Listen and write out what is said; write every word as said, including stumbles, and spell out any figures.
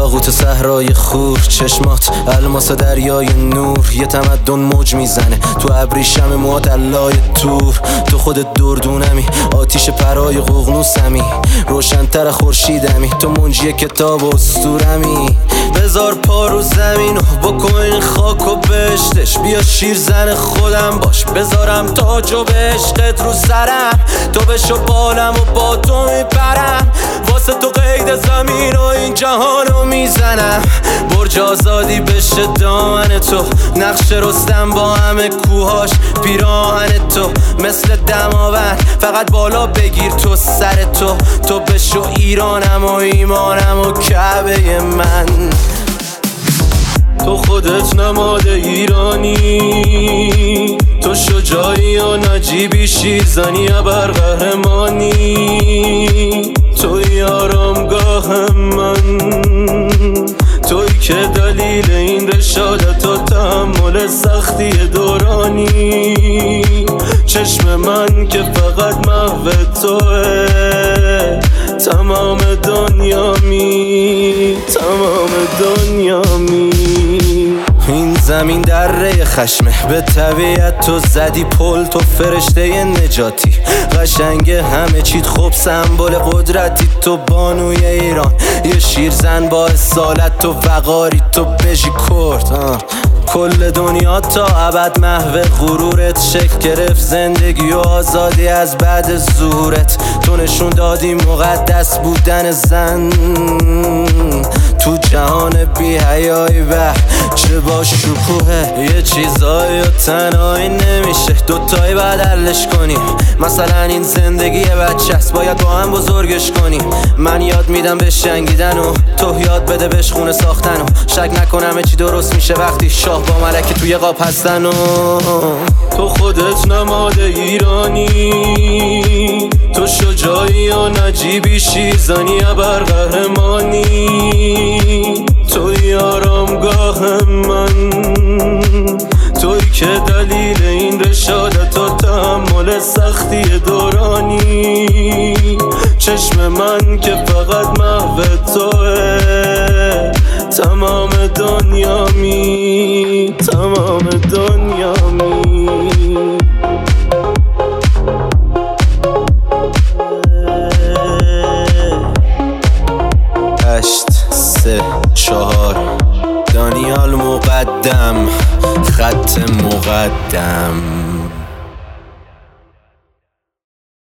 یاقوت صحرای خور، چشمات الماس دریای نور. یه تمدن موج میزنه تو ابریشم موات علای تور. تو خودت دردونمی، آتیش پرای ققنوسمی، روشن‌تر خورشیدمی، تو منجی کتاب و اسطورمی. بذار پا رو زمین و بکن این خاک و بشتش، بیا شیر زن خودم باش، بذارم تاج و به عشقت رو سرم. تو بشو بالم و با تو میپرم، واسه تو قید زمین و این جهانو میزنم. برج آزادی بشه دامن تو، نقش رستم با همه کوهاش پیراهن تو. مثل دماوند فقط بالا بگیر تو سر تو، تو بشو ایرانم و ایمانم و کعبه من. تو خودت نماد ایرانی، تو شجاعی و نجیبی، شیرزنی ابرقهرمانی. توی آرامگاه من، توی که دلیل این رشادت و تحمل سختی دورانی. چشم من که فقط محو توه، تمام دنیا می، تمام دنیا می. این زمین دره خشمه، به طبیعت تو زدی پل، تو فرشته نجاتی. قشنگ همه چیت خوب، سمبل قدرتی، تو بانوی ایران. یه شیرزن با اصالت، تو وقاری، تو بژی کرد. کل دنیا تا ابد محو غرورت، شکل گرفت زندگی و آزادی از بعد ظهورت. تو نشون دادی مقدس بودن زن تو جهان بی حیایی و چه با شکوهه. یه چیزایی و تنهایی نمیشه، دوتایی باید حلش کنیم. مثلا این زندگی بچه است، باید با هم بزرگش کنیم. من یاد میدم به شنگیدن و تو یاد بده بهش خونه ساختن و شک نکنم چی درست میشه وقتی شاه با ملکه توی قاب هستن. و تو خودت نماد ایرانی، تو شجاعی و نجیبی، شیرزنی ابرقهرمانی. توی آرامگاه من، توی که دلیل این رشادت و تحمل سختی دورانی. چشم من که فقط محو توه، تمام دنیا می، تمام دنیا می. هشت سه چهار دانیال مقدم، خط مقدم.